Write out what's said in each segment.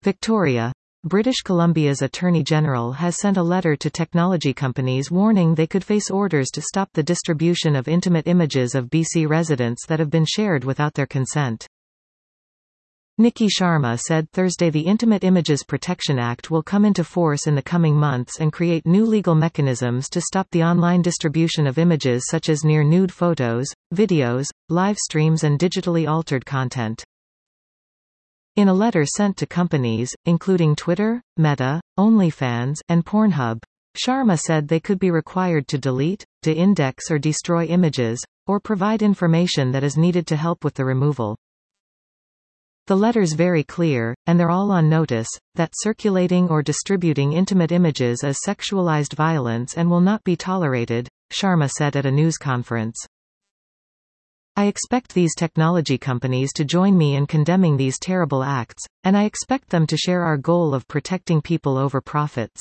Victoria. British Columbia's Attorney General has sent a letter to technology companies warning they could face orders to stop the distribution of intimate images of BC residents that have been shared without their consent. Niki Sharma said Thursday the Intimate Images Protection Act will come into force in the coming months and create new legal mechanisms to stop the online distribution of images such as near-nude photos, videos, live streams and digitally altered content. In a letter sent to companies, including Twitter, Meta, OnlyFans, and Pornhub, Sharma said they could be required to delete, de-index or destroy images, or provide information that is needed to help with the removal. The letter's very clear, and they're all on notice, that circulating or distributing intimate images is sexualized violence and will not be tolerated, Sharma said at a news conference. I expect these technology companies to join me in condemning these terrible acts, and I expect them to share our goal of protecting people over profits.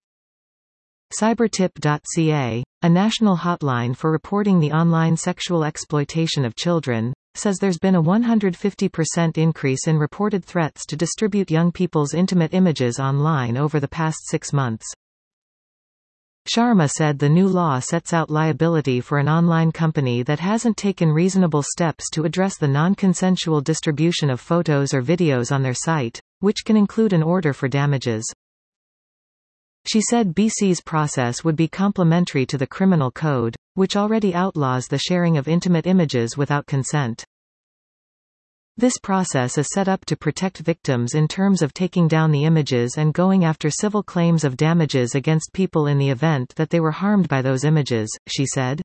Cybertip.ca, a national hotline for reporting the online sexual exploitation of children, says there's been a 150% increase in reported threats to distribute young people's intimate images online over the past 6 months. Sharma said the new law sets out liability for an online company that hasn't taken reasonable steps to address the non-consensual distribution of photos or videos on their site, which can include an order for damages. She said BC's process would be complementary to the Criminal Code, which already outlaws the sharing of intimate images without consent. This process is set up to protect victims in terms of taking down the images and going after civil claims of damages against people in the event that they were harmed by those images, she said.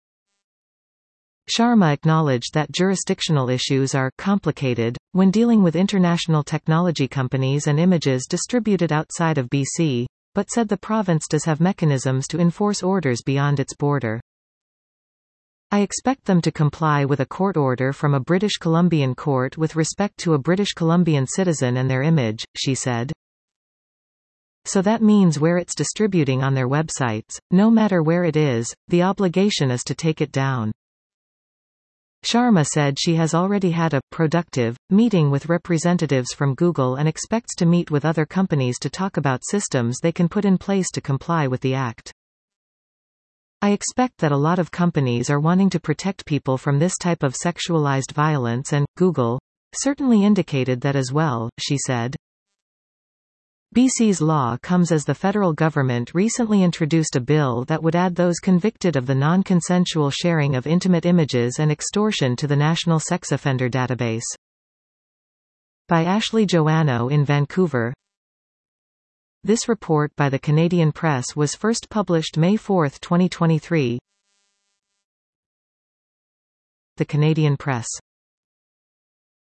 Sharma acknowledged that jurisdictional issues are complicated when dealing with international technology companies and images distributed outside of BC, but said the province does have mechanisms to enforce orders beyond its border. I expect them to comply with a court order from a British Columbian court with respect to a British Columbian citizen and their image, she said. So that means where it's distributing on their websites, no matter where it is, the obligation is to take it down. Sharma said she has already had a productive meeting with representatives from Google and expects to meet with other companies to talk about systems they can put in place to comply with the act. I expect that a lot of companies are wanting to protect people from this type of sexualized violence and Google certainly indicated that as well, she said. BC's law comes as the federal government recently introduced a bill that would add those convicted of the non-consensual sharing of intimate images and extortion to the National Sex Offender Database. By Ashley Joannou in Vancouver. This report by the Canadian Press was first published May 4, 2023. The Canadian Press.